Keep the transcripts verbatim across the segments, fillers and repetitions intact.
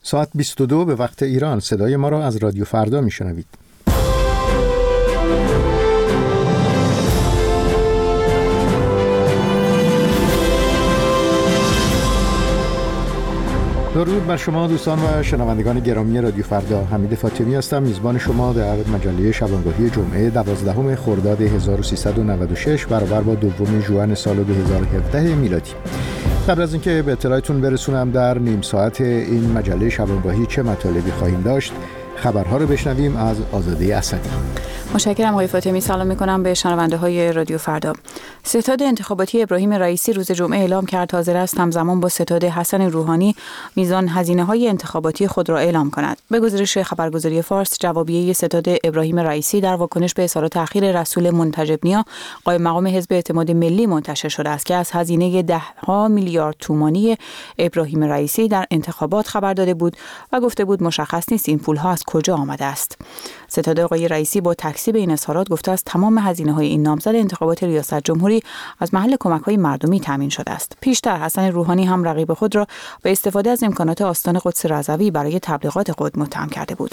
ساعت بیست و دو به وقت ایران. صدای ما را از رادیو فردا میشنوید. درود بر شما دوستان و شنوندگان گرامی رادیو فردا. حمید فاطمی هستم، میزبان شما در مجله شبانگاهی جمعه دوازدهم خرداد هزار و سیصد و نود و شش برابر با دوم ژوئن سال دو هزار و هفده میلادی. قبل از اینکه به اطلاعتون برسونم در نیم ساعت این مجله شبانگاهی چه مطالبی خواهیم داشت، خبرها رو بشنویم از آزاده اسدی. متشکرم آقای فاطمی. سلام می‌کنم به شنونده های رادیو فردا. ستاد انتخاباتی ابراهیم رئیسی روز جمعه اعلام کرد حاضر است همزمان با ستاد حسن روحانی میزان هزینه‌های انتخاباتی خود را اعلام کند. به گزارش خبرگزاری فارس، جوابیه ستاد ابراهیم رئیسی در واکنش به اظهارات اخیر رسول منتجب نیا قائم مقام حزب اعتماد ملی منتشر شده است که از هزینه ده ها میلیارد تومانی ابراهیم رئیسی در انتخابات خبر داده بود و گفته بود مشخص نیست این پول‌ها از کجا آمده است. ستاد آقای رئیسی با تکذیب این اظهارات گفته است تمام هزینه‌های این نامزد انتخابات ریاست جمهوری از محل کمک‌های مردمی تامین شده است. پیشتر حسن روحانی هم رقیب خود را به استفاده از امکانات آستان قدس رضوی برای تبلیغات خود متهم کرده بود.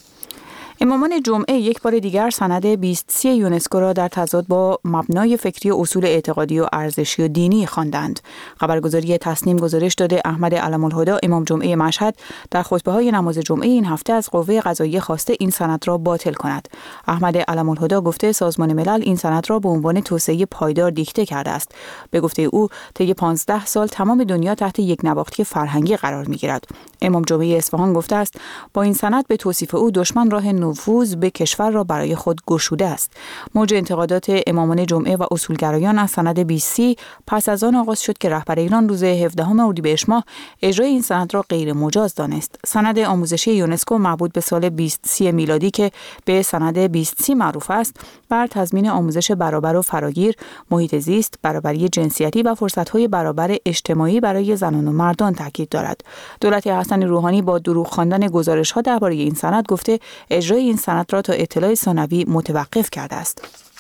امامان جمعه یک بار دیگر سند بیست سی یونسکو را در تضاد با مبنای فکری و اصول اعتقادی و ارزشی و دینی خواندند. خبرگزاری تسنیم گزارش داده احمد علم‌الهدی امام جمعه مشهد در خطبه‌های نماز جمعه این هفته از قوه قضاییه خواسته این سند را باطل کند. احمد علم‌الهدی گفته سازمان ملل این سند را به عنوان توسعه پایدار دیکته کرده است. به گفته او طی پانزده سال تمام دنیا تحت یک نواختی فرهنگی قرار می‌گیرد. امام جمعه اصفهان گفته است با این سند به توصیف او دشمن راه نفوذ به کشور را برای خود گشوده است. موج انتقادات امامان جمعه و اصولگرایان از سند بیست سی پس از آن آغاز شد که رهبر ایران روز هفدهم اردیبهشت ماه اجرای این سند را غیر مجاز دانست. سند آموزشی یونسکو مربوط به سال بیست سی میلادی که به سند بیست سی معروف است، بر تضمین آموزش برابر و فراگیر، محیط زیست، برابری جنسیتی و فرصت‌های برابر اجتماعی برای زنان و مردان تاکید دارد. دولت حسن روحانی با دروغ خواندن گزارش‌ها درباره این سند گفته اجرای این سند را تا اطلاع ثانوی متوقف کرده است.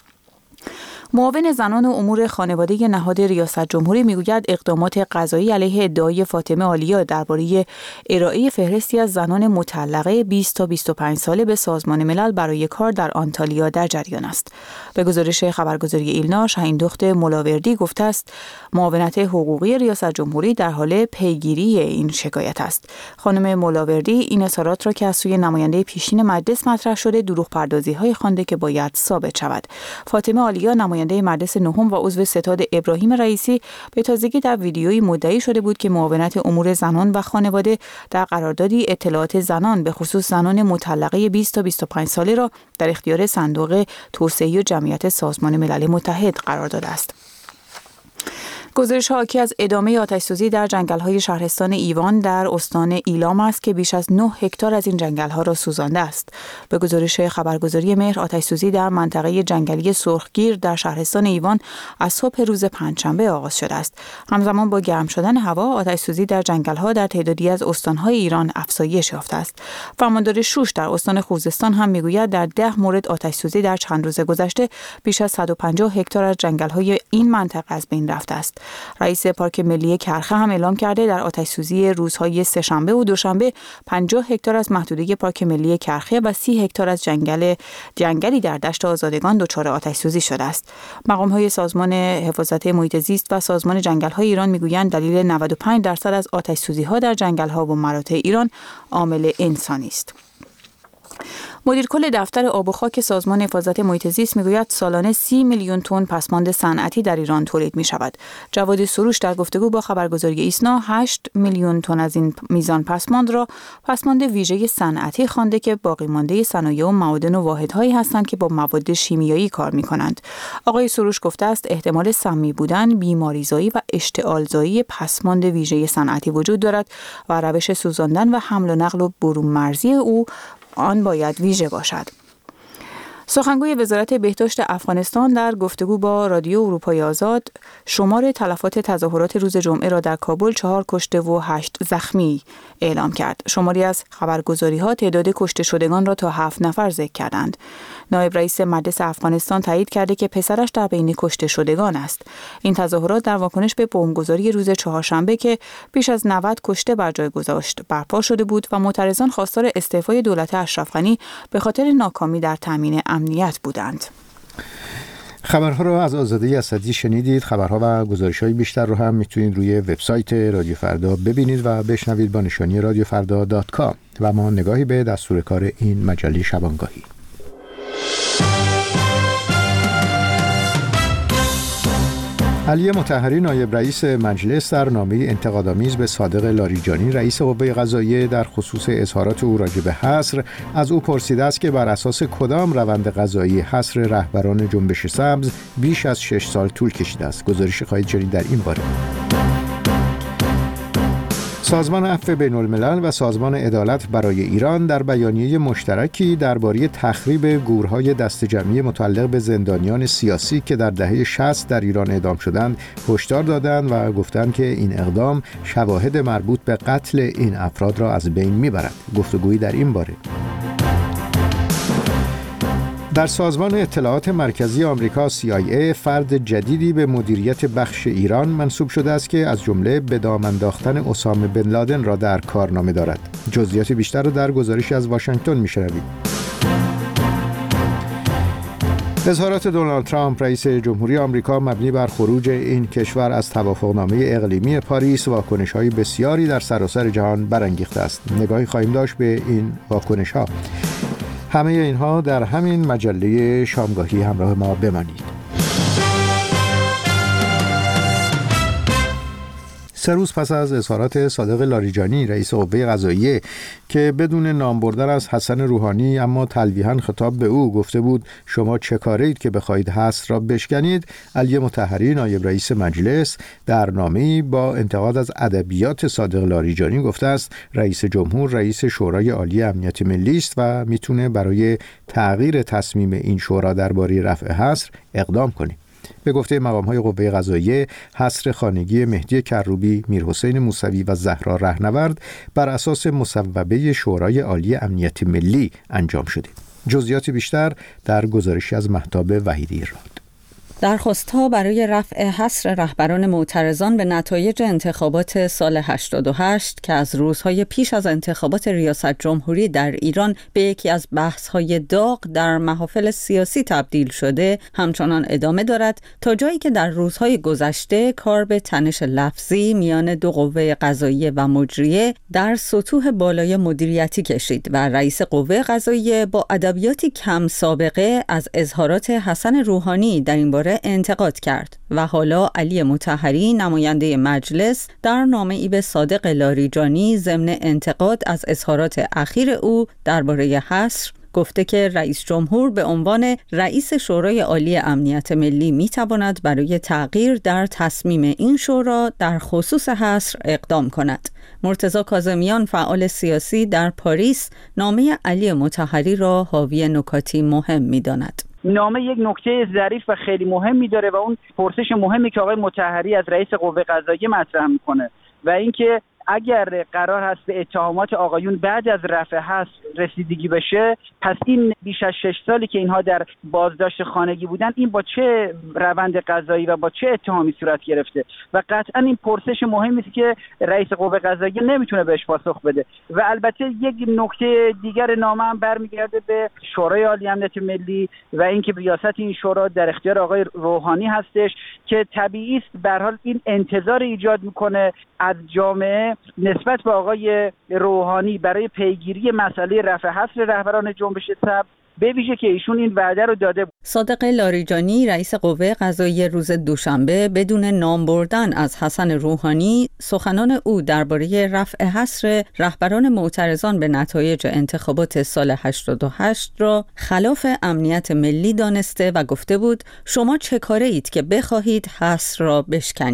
معاون زنان و امور خانواده نهاد ریاست جمهوری میگوید اقدامات قضایی علیه ادعای فاطمه آلیا درباره ارائه فهرستی از زنان مطلقه بیست تا بیست و پنج ساله به سازمان ملل برای کار در آنتالیا در جریان است. به گزارش خبرگزاری ایلنا، شاهیندخت ملاوردی گفته است معاونت حقوقی ریاست جمهوری در حال پیگیری این شکایت است. خانم ملاوردی این اظهارات را که از سوی نماینده پیشین مجلس مطرح شده دروغ پردازی‌های خوانده که باید ثابت شود. فاطمه آلیا نماینده مجلس نهم و عضو ستاد ابراهیم رئیسی به تازگی در ویدیویی مدعی شده بود که معاونت امور زنان و خانواده در قراردادی اطلاعات زنان به خصوص زنان مطلقه بیست تا بیست و پنج ساله را در اختیار صندوق توسعه و جمعیت سازمان ملل متحد قرار داده است. گزارش حاکی از ادامه آتش‌سوزی در جنگل‌های شهرستان ایوان در استان ایلام است که بیش از نه هکتار از این جنگل‌ها را سوزانده است. به گزارش خبرگزاری مهر، آتش‌سوزی در منطقه جنگلی سرخگیر در شهرستان ایوان از صبح روز پنجشنبه آغاز شده است. همزمان با گرم شدن هوا، آتش‌سوزی در جنگل‌ها در تعدادی از استان‌های ایران افزایش یافته است. فرماندار شوش در استان خوزستان هم می‌گوید در ده مورد آتش‌سوزی در چند روز گذشته بیش از صد و پنجاه هکتار از جنگل‌های این منطقه از بین رفته است. رئیس پارک ملی کرخه هم اعلام کرده در آتش‌سوزی روزهای سه‌شنبه و دوشنبه پنجاه هکتار از محدوده پارک ملی کرخه و سی هکتار از جنگل جنگلی در دشت آزادگان دچار آتش‌سوزی شده است. مقام‌های سازمان حفاظت محیط زیست و سازمان جنگل‌های ایران می‌گویند دلیل نود و پنج درصد از آتش‌سوزی‌ها در جنگل‌ها و مراتع ایران عامل انسانی است. مدیر کل دفتر آب و خاک سازمان حفاظت محیط زیست میگوید سالانه سی میلیون تن پسماند صنعتی در ایران تولید می شود. جواد سروش در گفتگو با خبرگزاری ایسنا هشت میلیون تن از این میزان پسماند را پسماند ویژه صنعتی خوانده که باقی مانده صنایع و معادن و واحدهایی هستند که با مواد شیمیایی کار می کنند. آقای سروش گفته است احتمال سمی بودن، بیماریزایی و اشتعالزایی پسماند ویژه صنعتی وجود دارد و روش سوزاندن و حمل و نقل و برون مرزی او آن باید ویژه باشد. سخنگوی وزارت بهداشت افغانستان در گفتگو با رادیو اروپای آزاد شمار تلفات تظاهرات روز جمعه را در کابل چهار کشته و هشت زخمی اعلام کرد. شماری از خبرگزاری‌ها تعداد کشته شدگان را تا هفت نفر ذکر کردند. نایب رئیس مجلس افغانستان تایید کرده که پسرش در بین کشته شدگان است. این تظاهرات در واکنش به بمبگذاری روز چهارشنبه که بیش از نود کشته بر جای گذاشت برپا شده بود و معترضان خواستار استعفای دولت اشرف غنی به خاطر ناکامی در تامین امنیت بودند. خبرها را از آزاده اسدی شنیدید. خبرها و گزارش‌های بیشتر رو هم میتونید روی وبسایت رادیو فردا ببینید و بشنوید با نشانی رادیو فردا دات کام. و ما نگاهی به دستور کار این مجله شبانگاهی. علی مطهری نایب رئیس مجلس در نامه انتقادآمیز به صادق لاریجانی رئیس قوه قضاییه در خصوص اظهارات او راجع به حصر از او پرسیده است که بر اساس کدام روند قضایی حصر رهبران جنبش سبز بیش از شش سال طول کشیده است. گزارش خواهید شنید در این باره. سازمان عفو بین‌الملل و سازمان عدالت برای ایران در بیانیه مشترکی درباره تخریب گورهای دسته‌جمعی متعلق به زندانیان سیاسی که در دهه شصت در ایران اعدام شدند هشدار دادند و گفتند که این اقدام شواهد مربوط به قتل این افراد را از بین میبرد. گفتگویی در این باره. در سازمان اطلاعات مرکزی آمریکا سی آی ای فرد جدیدی به مدیریت بخش ایران منصوب شده است که از جمله به دام انداختن اسامه بن لادن را در کارنامه دارد. جزئیات بیشتر را در گزارشی از واشنگتن می‌شنوید. اظهارات دونالد ترامپ رئیس جمهوری آمریکا مبنی بر خروج این کشور از توافقنامه اقلیمی پاریس واکنش‌های بسیاری در سراسر جهان برانگیخته است. نگاهی خواهیم داشت به این واکنش‌ها. همه اینها در همین مجله شامگاهی همراه ما بمانید. سه روز پس از اظهارات صادق لاریجانی رئیس قوه قضاییه که بدون نام بردن از حسن روحانی اما تلویحاً خطاب به او گفته بود شما چه کارید که بخواهید حصر را بشکنید، علی مطهری نایب رئیس مجلس در نامه‌ای با انتقاد از ادبیات صادق لاریجانی گفته است رئیس جمهور رئیس شورای عالی امنیت ملی است و میتونه برای تغییر تصمیم این شورا درباره رفع حصر اقدام کنه. به گفته مقام‌های قوه قضاییه حصر خانگی مهدی کروبی، میرحسین موسوی و زهرا رهنورد بر اساس مصوبه شورای عالی امنیت ملی انجام شده. جزئیات بیشتر در گزارشی از مهتاب وحیدی راد. درخواست‌ها برای رفع حصر رهبران معترضان به نتایج انتخابات سال هشتاد و هشت که از روزهای پیش از انتخابات ریاست جمهوری در ایران به یکی از بحث‌های داغ در محافل سیاسی تبدیل شده همچنان ادامه دارد تا جایی که در روزهای گذشته کار به تنش لفظی میان دو قوه قضاییه و مجریه در سطوح بالای مدیریتی کشید و رئیس قوه قضاییه با ادبیاتی کم سابقه از اظهارات حسن روحانی در این باره انتقاد کرد و حالا علی مطهری نماینده مجلس در نامه‌ای به صادق لاریجانی ضمن انتقاد از اظهارات اخیر او درباره حصر گفته که رئیس جمهور به عنوان رئیس شورای عالی امنیت ملی میتواند برای تغییر در تصمیم این شورا در خصوص حصر اقدام کند. مرتضی کاظمیان فعال سیاسی در پاریس نامه علی مطهری را حاوی نکاتی مهم می‌داند. نامه یک نکته ظریف و خیلی مهمی داره و اون پرسش مهمی که آقای مطهری از رئیس قوه قضاییه مطرح میکنه و اینکه اگر قرار هست به اتهامات آقایون بعد از رفع حصر رسیدگی بشه، پس این بیش از شش سالی که اینها در بازداشت خانگی بودن این با چه روند قضایی و با چه اتهامی صورت گرفته و قطعا این پرسش مهمی است که رئیس قوه قضاییه نمیتونه بهش پاسخ بده. و البته یک نکته دیگر نامه هم برمیگرده به شورای عالی امنیت ملی و اینکه ریاست این شورا در اختیار آقای روحانی هستش که طبیعی است به هر حال این انتظار ایجاد میکنه از جامعه نسبت به آقای روحانی برای پیگیری مسئله رفع حصر رهبران جنبش سبز، به ویژه که ایشون این وعده رو داده بود. صادق لاریجانی رئیس قوه قضاییه روز دوشنبه بدون نام بردن از حسن روحانی سخنان او درباره رفع حصر رهبران معترضان به نتایج انتخابات سال هشتاد و هشت را خلاف امنیت ملی دانسته و گفته بود شما چه کاره اید که بخواهید حصر را بشکنید.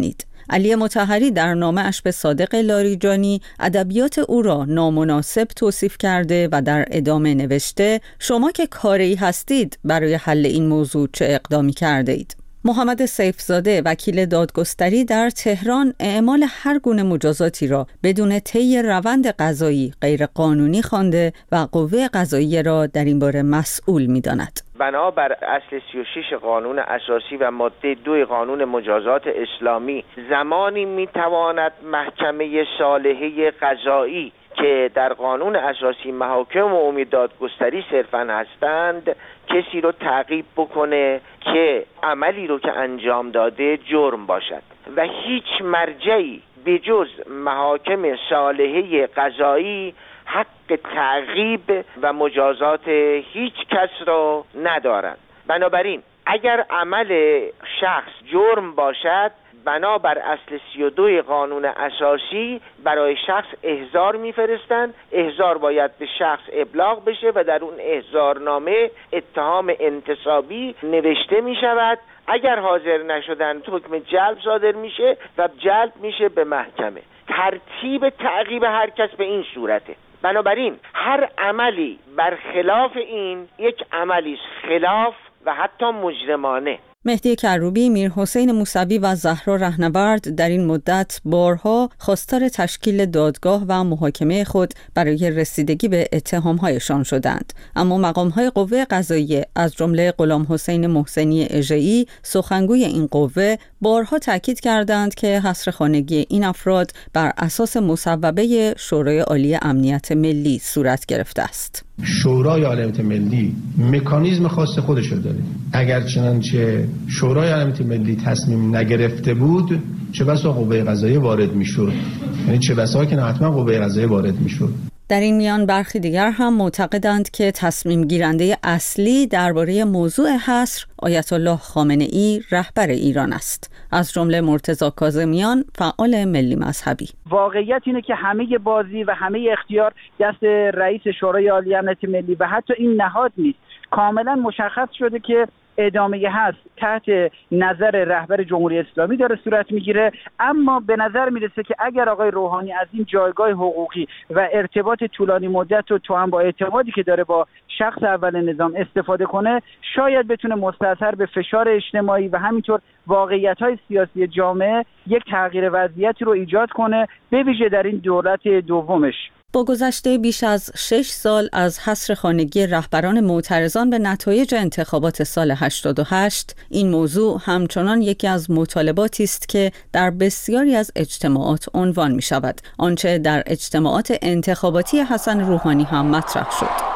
علی مطهری در نامه‌اش به صادق لاریجانی ادبیات او را نامناسب توصیف کرده و در ادامه نوشته شما که کاری هستید برای حل این موضوع چه اقدامی کرده اید؟ محمد سیفزاده وکیل دادگستری در تهران اعمال هر گونه مجازاتی را بدون طی روند قضایی غیر قانونی خوانده و قوه قضاییه را در این باره مسئول می‌داند. بنابر اصل سی و شش قانون اساسی و ماده دو قانون مجازات اسلامی زمانی میتواند محکمه صالحه قضایی که در قانون اساسی محاکم عمومی دادگستری صرفاً هستند کسی رو تعقیب بکنه که عملی رو که انجام داده جرم باشد و هیچ مرجعی به جز محاکم صالحه قضایی حق تعقیب و مجازات هیچ کس رو ندارند. بنابراین اگر عمل شخص جرم باشد بنابر اصل سی و دو قانون اساسی برای شخص احضار میفرستند. احضار باید به شخص ابلاغ بشه و در اون احضارنامه اتهام انتصابی نوشته می شود. اگر حاضر نشدن حکم جلب صادر میشه و جلب میشه به محکمه. ترتیب تعقیب هر کس به این صورته. بنابراین هر عملی برخلاف این یک عملی خلاف و حتی مجرمانه. مهدی کروبی، میرحسین موسوی و زهرا رهنورد در این مدت بارها خواستار تشکیل دادگاه و محاکمه خود برای رسیدگی به اتهام‌هایشان شدند، اما مقام‌های قوه قضاییه از جمله غلام حسین محسنی اژه‌ای سخنگوی این قوه بارها تاکید کردند که حصر خانگی این افراد بر اساس مصوبه شورای عالی امنیت ملی صورت گرفته است. شورای عالی امنیت ملی مکانیزم خاص خودش رو داره. اگر چنانچه شورای عالی امنیت ملی تصمیم نگرفته بود چه بسا قوه قضاییه وارد میشد، یعنی چه بسا که حتما قوه قضاییه وارد میشد. در این میان برخی دیگر هم معتقدند که تصمیم گیرنده اصلی درباره موضوع حصر آیت الله خامنه ای رهبر ایران است، از جمله مرتضی کاظمیان فعال ملی مذهبی. واقعیت اینه که همه بازی و همه اختیار دست رئیس شورای عالی امنیت ملی و حتی این نهاد نیست. کاملا مشخص شده که ادامه هست تحت نظر رهبر جمهوری اسلامی داره صورت میگیره، اما به نظر میرسه که اگر آقای روحانی از این جایگاه حقوقی و ارتباط طولانی مدت و تو هم با اعتمادی که داره با شخص اول نظام استفاده کنه شاید بتونه مستأثر به فشار اجتماعی و همینطور واقعیت‌های سیاسی جامعه یک تغییر وضعیتی رو ایجاد کنه، به ویژه در این دولت دومش. با گذشته بیش از شش سال از حصر خانگی رهبران معترضان به نتایج انتخابات سال هشتاد و هشت، این موضوع همچنان یکی از مطالباتی است که در بسیاری از اجتماعات عنوان می شود، آنچه در اجتماعات انتخاباتی حسن روحانی هم مطرح شد.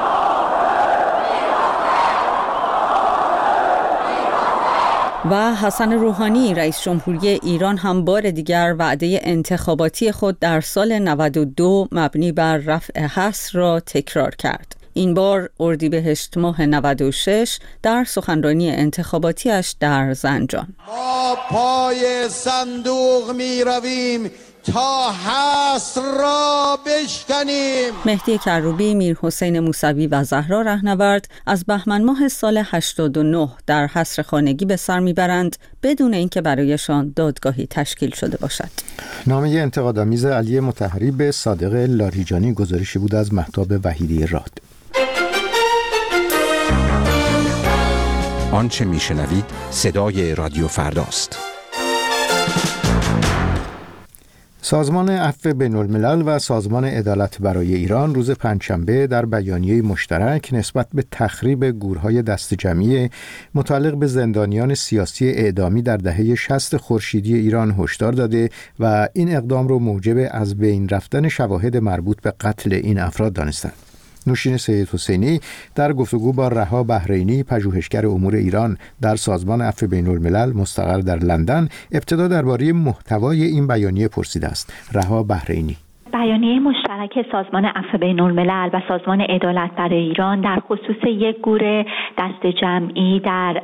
و حسن روحانی رئیس جمهوری ایران هم بار دیگر وعده انتخاباتی خود در سال نود و دو مبنی بر رفع حصر را تکرار کرد. این بار اردیبهشت ماه نود و شش در سخنرانی انتخاباتیش در زنجان. ما پای صندوق می رویم تا حصر را بشکنیم. مهدی کروبی، میرحسین موسوی و زهرا رهنورد از بهمن ماه سال هشتاد و نه در حصر خانگی به سر میبرند بدون اینکه برایشان دادگاهی تشکیل شده باشد. نامه انتقادآمیز علی مطهری به صادق لاریجانی گزارشی بود از مهتاب وحیدی راد. آنچه میشنوید صدای رادیو فرداست. سازمان عفو بین‌الملل و سازمان عدالت برای ایران روز پنجشنبه در بیانیه مشترک نسبت به تخریب گورهای دست جمعی متعلق به زندانیان سیاسی اعدامی در دهه شصت خورشیدی ایران هشدار داده و این اقدام را موجب از بین رفتن شواهد مربوط به قتل این افراد دانستند. نوشین سید حسینی در گفتگو با رها بحرینی پژوهشگر امور ایران در سازمان عفو بین‌الملل مستقر در لندن ابتدا درباره محتوای این بیانیه پرسیده است. رها بحرینی: بیانیه مشترک سازمان عفو بین‌الملل و سازمان عدالت برای ایران در خصوص یک گور دست جمعی در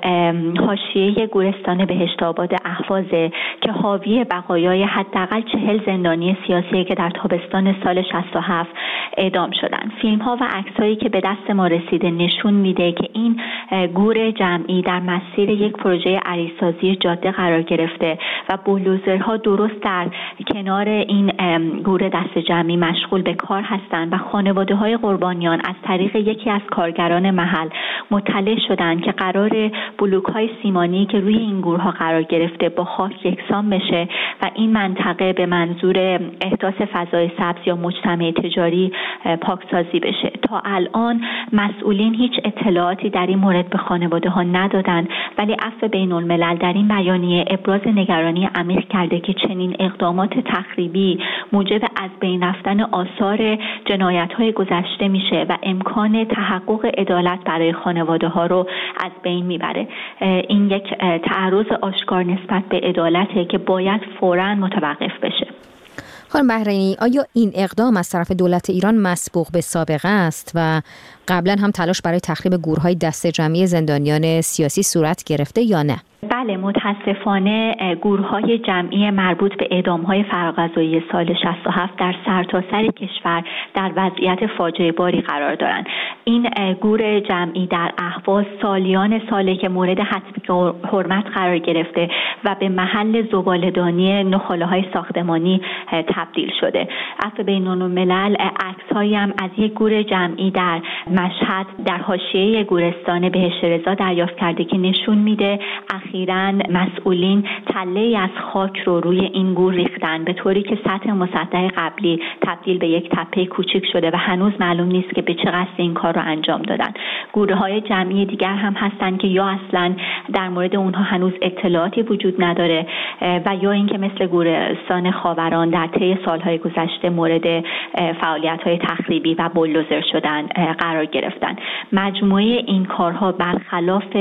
حاشیه گورستان بهشت‌آباد اهواز که حاوی بقایای حداقل چهل زندانی سیاسی که در تابستان سال شصت و هفت اعدام شدند. فیلم‌ها و عکس‌هایی که به دست ما رسیده نشون میده که این گور جمعی در مسیر یک پروژه عریض‌سازی جاده قرار گرفته و بولدوزرها درست در کنار این گور دست جمعی مشغول به کار هستند و خانواده‌های قربانیان از طریق یکی از کارگران محل مطلع شدند که قرار بلوک‌های سیمانی که روی این گورها قرار گرفته با خاک یکسان بشه و این منطقه به منظور احداث فضای سبز یا مجتمع تجاری پاکسازی بشه. تا الان مسئولین هیچ اطلاعاتی در این مورد به خانواده‌ها ندادند، ولی عفو بین‌الملل در این بیانیه ابراز نگرانی عمیق کرده که چنین اقدامات تخریبی موجب از بین رفتن آثار جنایت‌های گذشته میشه و امکان تحقق عدالت برای خانواده‌ها رو از بین میبره. این یک تعرض آشکار نسبت به عدالته که باید فوراً متوقف بشه. خانم بحرینی، آیا این اقدام از طرف دولت ایران مسبوق به سابقه است و قبلا هم تلاش برای تخریب گورهای دست جمعی زندانیان سیاسی صورت گرفته یا نه؟ بله، متاسفانه گورهای جمعی مربوط به اعدام‌های فراغذایی سال شصت و هفت در سرتاسر کشور در وضعیت فاجعه باری قرار دارند. این گور جمعی در اهواز سالیان ساله که مورد حتمی حرمت قرار گرفته و به محل زباله‌دانی نخاله‌های ساختمانی تبدیل شده. عفو بین‌الملل عکس‌هایی هم از یک گور جمعی در مشهد در حاشیه گورستان بهشت رضا دریافت کرده که نشون میده اخیراً مسئولین تله‌ای از خاک رو روی این گور ریختن به طوری که سطح مسطح قبلی تبدیل به یک تپه کوچک شده و هنوز معلوم نیست که به چه قصد این کار رو انجام دادن. گورهای جمعی دیگر هم هستن که یا اصلاً در مورد اونها هنوز اطلاعاتی وجود نداره و یا اینکه مثل گورستان خاوران در طی سالهای گذشته مورد فعالیت‌های تخریبی و بولدوزر شدن قرار گرفتن. مجموعه این کارها برخلاف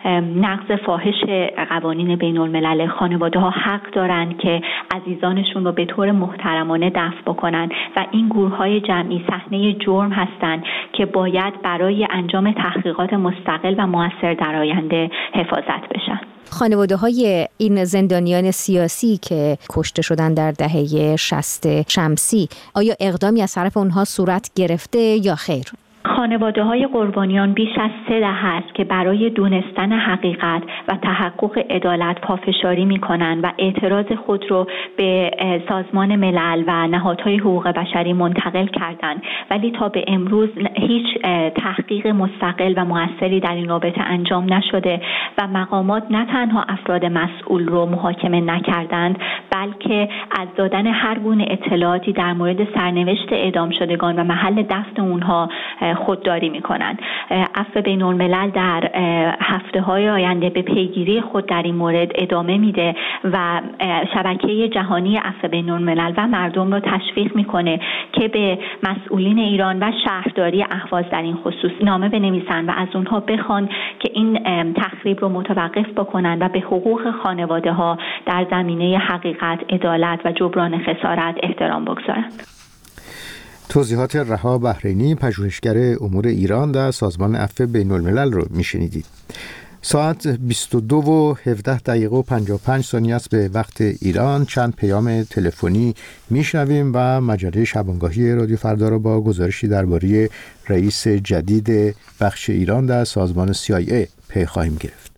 نقض فاحش قوانین بین الملل. خانواده‌ها حق دارند که عزیزانشون رو به طور محترمانه دفن بکنن و این گورهای جمعی صحنه جرم هستند که باید برای انجام تحقیقات مستقل و موثر در آینده حفاظت بشن. خانواده های این زندانیان سیاسی که کشته شدن در دهه شصت شمسی، آیا اقدامی از طرف اونها صورت گرفته یا خیر؟ خانواده‌های قربانیان بیش از سه دهه است که برای دونستن حقیقت و تحقق عدالت پافشاری می‌کنند و اعتراض خود رو به سازمان ملل و نهادهای حقوق بشری منتقل کردند، ولی تا به امروز هیچ تحقیق مستقل و موثری در این رابطه انجام نشده و مقامات نه تنها افراد مسئول رو محاکمه نکردند، بلکه از دادن هر گونه اطلاعاتی در مورد سرنوشت اعدام شدگان و محل دفن اونها خودداری میکنند. عفو بین‌الملل در هفته‌های آینده به پیگیری خود در این مورد ادامه میده و شبکه جهانی عفو بین‌الملل و مردم رو تشویق میکنه که به مسئولین ایران و شهرداری اهواز در این خصوص نامه بنویسند و از اونها بخوان که این تخریب رو متوقف بکنن و به حقوق خانواده ها در زمینه حقیقت، عدالت و جبران خسارت احترام بگذارند. توضیحات رها بحرینی، پژوهشگر امور ایران در سازمان عفو بین‌الملل رو میشنیدید. ساعت بیست و دو و هفده دقیقه و پنجاه و پنج ثانیه است به وقت ایران. چند پیام تلفنی میشنویم و مجله شبانگاهی رادیو فردا رو با گزارشی درباره رئیس جدید بخش ایران در سازمان سی آی ای پی خواهیم گرفت.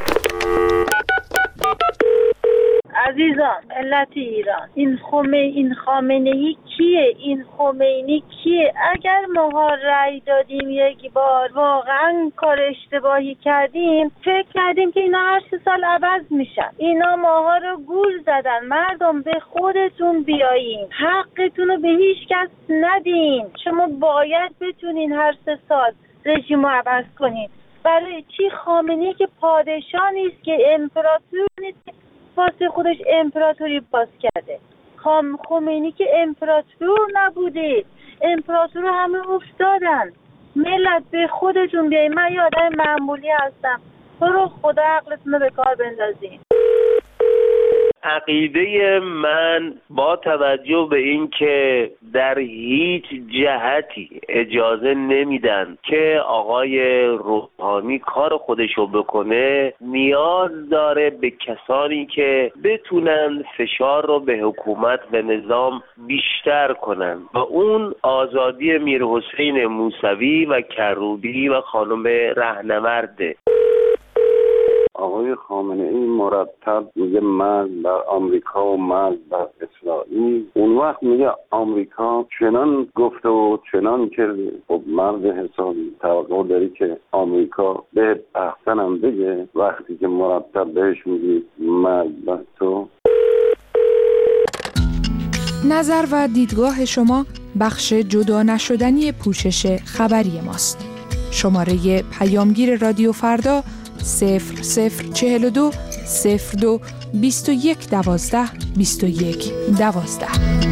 عزیزان ملت ایران، این خمه این خامنه‌ای کیه؟ این خمینی کیه؟ اگر ما رأی دادیم یک بار واقعا کار اشتباهی کردیم، فکر کردیم که اینا هر سه سال عوض میشن. اینا ماها رو گول زدن. مردم به خودتون بیایین، حقتون رو به هیچ کس ندین. شما باید بتونین هر سه سال رژیم رو عوض کنین. برای چی؟ خامنه‌ای که پادشاه نیست، که امپراتور نیست، واسه خودش امپراتوری باز کرده. خام خمینی که امپراتور نبوده، امپراتور همه افتادن. ملت به خودتون بیایید. من یه آدم معمولی هستم، تو رو خدا عقلتون رو به کار بندازین. عقیده من با توجه به اینکه در هیچ جهتی اجازه نمیدن که آقای روحانی کار خودشو بکنه، نیاز داره به کسانی که بتونن فشار رو به حکومت و نظام بیشتر کنن و اون آزادی میرحسین موسوی و کروبی و خانم رهنورده. آقای خامنه ای مرتب میگه مرگ بر آمریکا و مرگ بر اسرائیل. اون وقت میگه آمریکا چنان گفته و چنان کرده. خب مرد حسابی توقع داری که آمریکا به احسنم بگه وقتی که مرتب بهش میگی مرگ بر تو؟ نظر و دیدگاه شما بخش جدا نشدنی پوشش خبری ماست. شماره پیامگیر رادیو فردا صفر صفر چهل و دو صفر دو بیست و یک دوازده بیست و یک دوازده.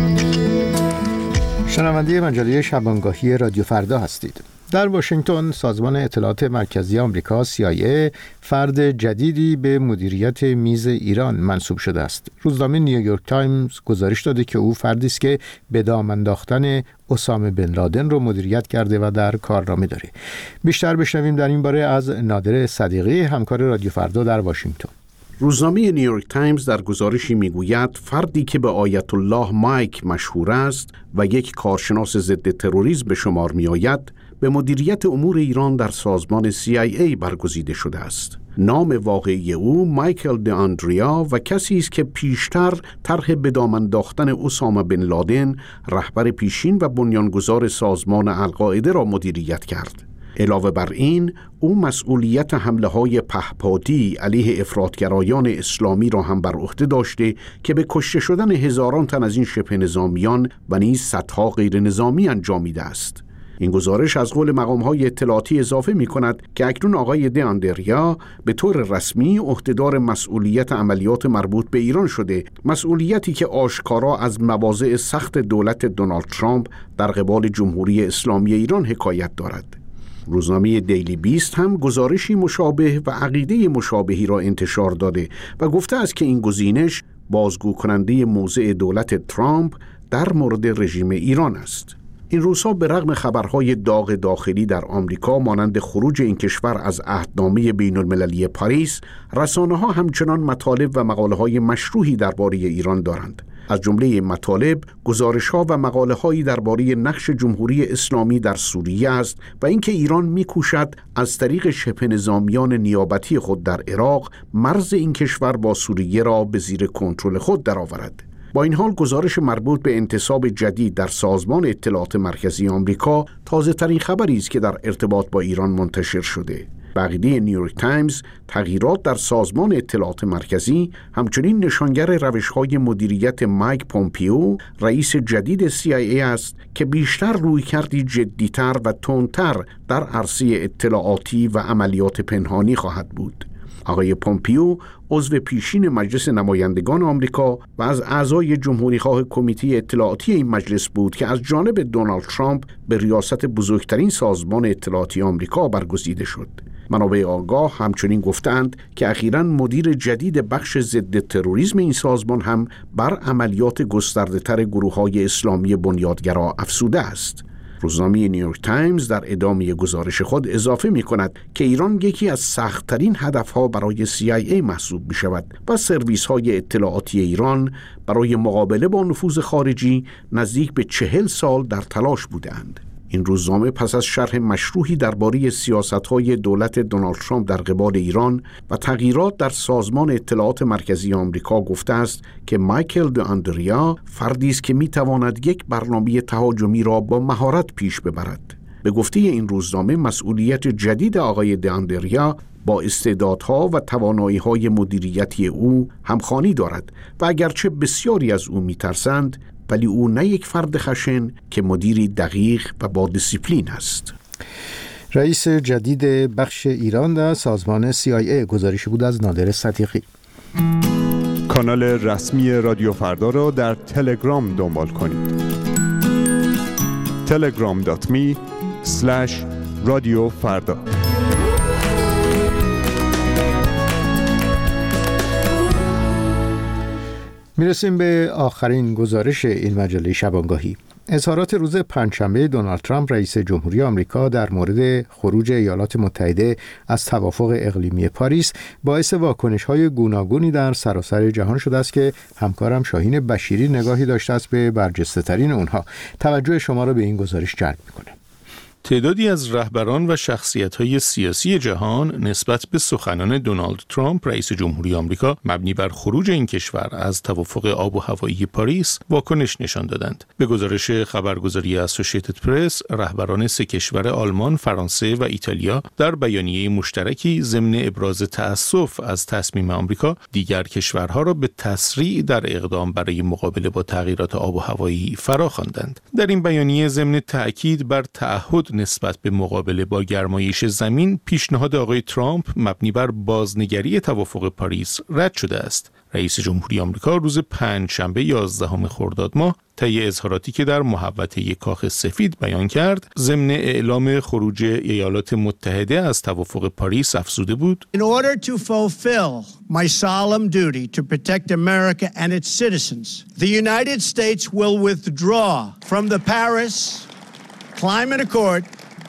شنونده مجله شبانگاهی رادیو فردا هستید. در واشنگتن سازمان اطلاعات مرکزی آمریکا سی آی ای فرد جدیدی به مدیریت میز ایران منصوب شده است. روزنامه نیویورک تایمز گزارش داده که او فردی است که به دام انداختن اسامه بن لادن رو مدیریت کرده و در کارنامه داره. بیشتر بشنویم در این باره از نادر صدیقی، همکار رادیو فردا در واشنگتن. روزنامه نیویورک تایمز در گزارشی میگوید فردی که به آیت الله مایک مشهور است و یک کارشناس ضد تروریسم به شمار می آید، به مدیریت امور ایران در سازمان سی آی ای برگزیده شده است. نام واقعی او مایکل دی آندریا و کسی است که پیشتر طرح به دام انداختن اسامه بن لادن، رهبر پیشین و بنیانگذار سازمان القاعده را مدیریت کرد. علاوه بر این، او مسئولیت حمله های پهپادی علیه افراطگرایان اسلامی را هم بر عهده داشته که به کشته شدن هزاران تن از این شبه نظامیان و نیز صدها غیر نظامی انجامیده است. این گزارش از قول مقام‌های اطلاعاتی اضافه می‌کند که اکنون آقای دی آندریا به طور رسمی عهدهدار مسئولیت عملیات مربوط به ایران شده، مسئولیتی که آشکارا از مواضع سخت دولت دونالد ترامپ در قبال جمهوری اسلامی ایران حکایت دارد. روزنامه دیلی بیست هم گزارشی مشابه و عقیده مشابهی را انتشار داده و گفته است که این گزینش بازگو کننده موضع دولت ترامپ در مورد رژیم ایران است. این روزها به رغم خبرهای داغ داخلی در آمریکا مانند خروج این کشور از عهدنامه بین المللی پاریس، رسانه‌ها همچنان مطالب و مقاله‌های مشروحی درباره ایران دارند. از جمله این مطالب گزارش‌ها و مقاله‌هایی درباره نقش جمهوری اسلامی در سوریه است و اینکه ایران می‌کوشد از طریق شبه نظامیان نیابتی خود در عراق مرز این کشور با سوریه را به زیر کنترل خود درآورد. با این حال گزارش مربوط به انتصاب جدید در سازمان اطلاعات مرکزی آمریکا تازه‌ترین خبری است که در ارتباط با ایران منتشر شده. به عقیده نیویورک تایمز، تغییرات در سازمان اطلاعات مرکزی همچنین نشانگر روش‌های مدیریت مایک پومپیو، رئیس جدید سی آی ای است که بیشتر رویکردی جدی‌تر و تندتر در عرصه اطلاعاتی و عملیات پنهانی خواهد بود. آقای پومپیو عضو پیشین مجلس نمایندگان آمریکا و از اعضای جمهوری‌خواه کمیته اطلاعاتی این مجلس بود که از جانب دونالد ترامپ به ریاست بزرگترین سازمان اطلاعاتی آمریکا برگزیده شد. منابع آگاه همچنین گفتند که اخیراً مدیر جدید بخش ضد تروریسم این سازمان هم بر عملیات گسترده‌تر گروه‌های اسلامی بنیادگرا افزوده است. روزنامه نیویورک تایمز در ادامه گزارش خود اضافه می کند که ایران یکی از سخت‌ترین هدفها برای سی آی ای محسوب می شود و سرویس‌های اطلاعاتی ایران برای مقابله با نفوذ خارجی نزدیک به چهل سال در تلاش بودند. این روزنامه پس از شرح مشروحی درباره سیاست‌های دولت دونالد ترامپ در قبال ایران و تغییرات در سازمان اطلاعات مرکزی آمریکا گفته است که مایکل دی آندریا فردی است که می‌تواند یک برنامه تهاجمی را با مهارت پیش ببرد. به گفته این روزنامه مسئولیت جدید آقای دی آندریا با استعدادها و توانایی‌های مدیریتی او همخوانی دارد و اگرچه بسیاری از او می‌ترسند، ولی او نه یک فرد خشن که مدیری دقیق و با دیسیپلین است. رئیس جدید بخش ایران در سازمان سی آی ای گزارشی بود از نادر صدیقی. کانال رسمی رادیو فردا را در تلگرام دنبال کنید. تلگرام دات می اسلش رادیو فردا. میرسیم به آخرین گزارش این مجله شبانگاهی. اظهارات روز پنجشنبه دونالد ترامپ رئیس جمهوری آمریکا در مورد خروج ایالات متحده از توافق اقلیمی پاریس باعث واکنش‌های گوناگونی در سراسر جهان شده است که همکارم شاهین بشیری نگاهی داشته است به برجسته‌ترین اونها. توجه شما را به این گزارش جلب می‌کنه. تعدادی از رهبران و شخصیت‌های سیاسی جهان نسبت به سخنان دونالد ترامپ رئیس جمهوری آمریکا مبنی بر خروج این کشور از توافق آب و هوایی پاریس واکنش نشان دادند. به گزارش خبرگزاری اسوسییتد پرس، رهبران سه کشور آلمان، فرانسه و ایتالیا در بیانیه مشترکی ضمن ابراز تأسف از تصمیم آمریکا، دیگر کشورها را به تسریع در اقدام برای مقابله با تغییرات آب و هوایی فراخواندند. در این بیانیه ضمن تأکید بر تعهد نسبت به مقابله با گرمایش زمین، پیشنهاد آقای ترامپ مبنی بر بازنگری توافق پاریس رد شده است. رئیس جمهوری آمریکا روز پنجشنبه یازدهم خرداد ماه طی اظهاراتی که در محوطه کاخ سفید بیان کرد، ضمن اعلام خروج ایالات متحده از توافق پاریس افزوده بود: In order to fulfill my solemn duty to protect America and its citizens, the United States will withdraw from the Paris Climate Accord.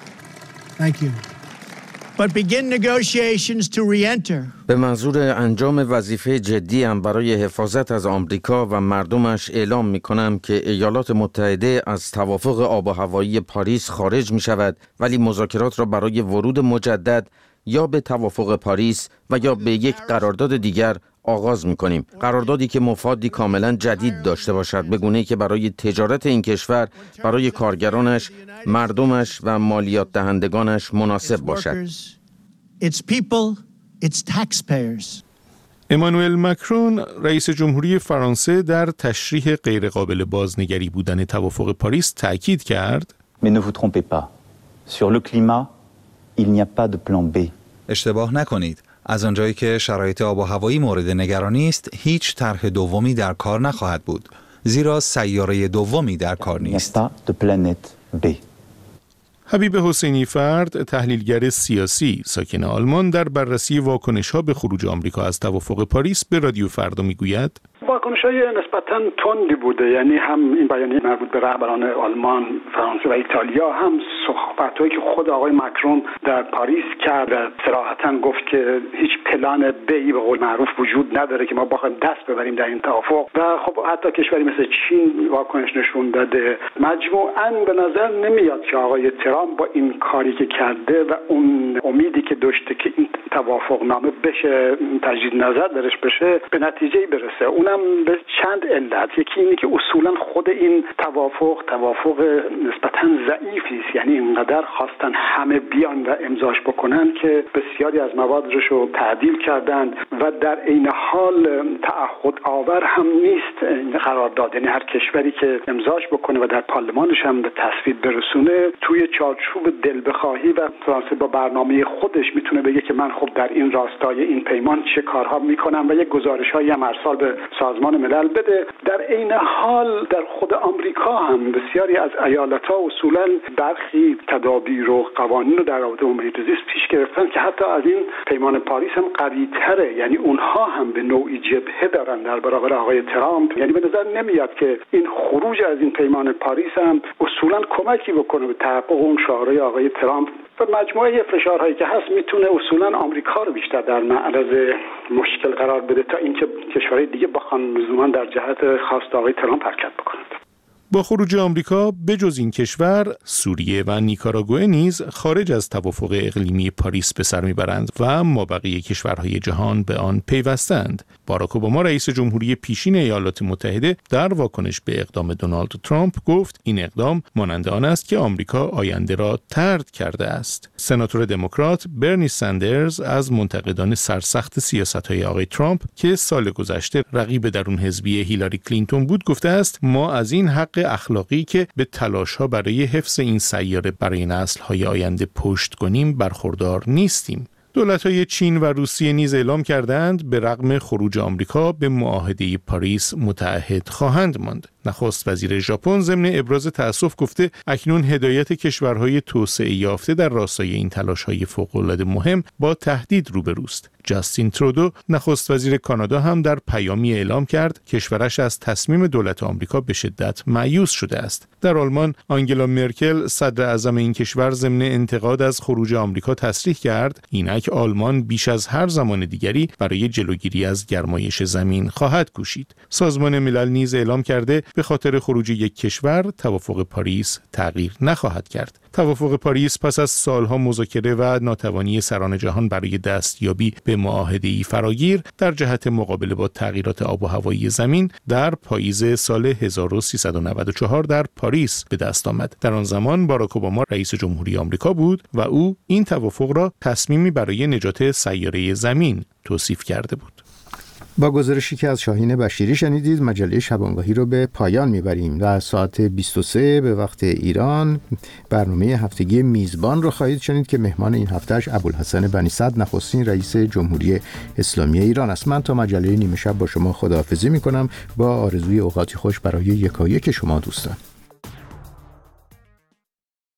Thank you. But begin negotiations to re-enter. به منظور انجام وظیفه جدیم برای حفاظت از آمریکا و مردمش اعلام می‌کنم که ایالات متحده از توافق آب و هوایی پاریس خارج می‌شود، ولی مذاکرات را برای ورود مجدد یا به توافق پاریس و یا به یک قرارداد دیگر آغاز می‌کنیم. قراردادی که مفادی کاملا جدید داشته باشد، به گونه‌ای که برای تجارت این کشور، برای کارگرانش، مردمش و مالیات دهندگانش مناسب باشد. Its people, its taxpayers. امانوئل مکرون رئیس جمهوری فرانسه در تشریح غیرقابل بازنگری بودن توافق پاریس تأکید کرد: Mais ne vous trompez pas. Sur le climat, il n'y a pas de plan B. اشتباه نکنید. از آنجایی که شرایط آب و هوایی مورد نگرانی است، هیچ طرح دومی در کار نخواهد بود، زیرا سیاره دومی در کار نیست. حبیب حسینی فرد، تحلیلگر سیاسی ساکن آلمان، در بررسی واکنش‌ها به خروج آمریکا از توافق پاریس به رادیو فردا میگوید: واکنش‌های نسبتاً تندی بوده، یعنی هم این بیانیه مربوط به رهبران آلمان، فرانسه و ایتالیا، هم صحبت‌هایی که خود آقای مکرون در پاریس کرد، صراحتاً گفت که هیچ پلان بی به قول معروف وجود نداره که ما بخوایم دست ببریم در این توافق. و خب حتی کشوری مثل چین واکنش نشون داده. مجموعاً به نظر نمیاد که آقای ترامپ با این کاری که کرده و اون امیدی که داشته که این توافق نامه بشه، تجدید نظر درش بشه، به نتیجه‌ای برسه. اونم به چند علت. یکی اینه که اصولا خود این توافق توافق نسبتاً ضعیفی است، یعنی اینقدر خواستن همه بیان و امضاش بکنن که بسیاری از موادش رو تعدیل کردن و در عین حال تعهد آور هم نیست این قرارداد. یعنی هر کشوری که امضاش بکنه و در پارلمانش هم به تصویب برسونه، توی چارچوب دل بخواهی و فرانسه با برنامه خودش میتونه بگه که من خب در این راستای این پیمان چه کارها میکنم و یک گزارش‌هایی هم ارسال به سازمان ملل بده. در عین حال در خود آمریکا هم بسیاری از ایالت‌ها اصولاً برخی تدابیر و قوانین رو در رابطه با محیط زیست پیش گرفتن که حتی از این پیمان پاریس هم قوی‌تره. یعنی اونها هم به نوعی جبهه دارن در برابر آقای ترامپ. یعنی به نظر نمیاد که این خروج از این پیمان پاریس هم اصولاً کمکی بکنه به تحقق اون شعارهای آقای ترامپ. و مجموعه فشارهایی که هست میتونه اصولاً آمریکا رو بیشتر در معرض مشکل قرار بده تا اینکه کشورهای دیگه بخوان لزوما در جهت خواست آقای ترامپ حرکت بکنند. با خروج آمریکا بجز این کشور، سوریه و نیکاراگوئه نیز خارج از توافق اقلیمی پاریس به سر میبرند و مابقی کشورهای جهان به آن پیوستند. باراک اوباما رئیس جمهوری پیشین ایالات متحده در واکنش به اقدام دونالد ترامپ گفت این اقدام مانند آن است که آمریکا آینده را طرد کرده است. سناتور دموکرات برنی سندرز از منتقدان سرسخت سیاست‌های آقای ترامپ که سال گذشته رقیب درون حزبی هیلاری کلینتون بود گفته است ما از این حق اخلاقی که به تلاش‌ها برای حفظ این سیاره برای نسل‌های آینده پشت کنیم برخوردار نیستیم. دولت‌های چین و روسیه نیز اعلام کردند به رغم خروج آمریکا به معاهده پاریس متعهد خواهند ماند. نخست وزیر ژاپن ضمن ابراز تأسف گفته اکنون هدایت کشورهای توسعه یافته در راستای این تلاش‌های فوق‌العاده مهم با تهدید روبروست. جاستین ترودو نخست وزیر کانادا هم در پیامی اعلام کرد کشورش از تصمیم دولت آمریکا به شدت مایوس شده است. در آلمان آنگلا مرکل صدر اعظم این کشور ضمن انتقاد از خروج آمریکا تصریح کرد اینک آلمان بیش از هر زمان دیگری برای جلوگیری از گرمایش زمین خواهد کوشید. سازمان ملل نیز اعلام کرده به خاطر خروج یک کشور توافق پاریس تغییر نخواهد کرد. توافق پاریس پس از سالها مذاکره و ناتوانی سران جهان برای دستیابی به معاهده‌ای فراگیر در جهت مقابله با تغییرات آب و هوایی زمین در پاییز سال هزار و سیصد و نود و چهار در پاریس به دست آمد. در آن زمان باراک اوباما رئیس جمهوری آمریکا بود و او این توافق را تصمیمی برای نجات سیاره زمین توصیف کرده بود. با گزارشی که از شاهین بشیری شنیدید مجله شبانگاهی رو به پایان میبریم و از ساعت بیست و سه به وقت ایران برنامه هفتگی میزبان رو خواهید شنید که مهمان این هفتهش ابوالحسن بنی صدر نخستین رئیس جمهوری اسلامی ایران است. من تا مجله نیمه شب با شما خداحافظی میکنم با آرزوی اوقاتی خوش برای یکایک شما دوستان.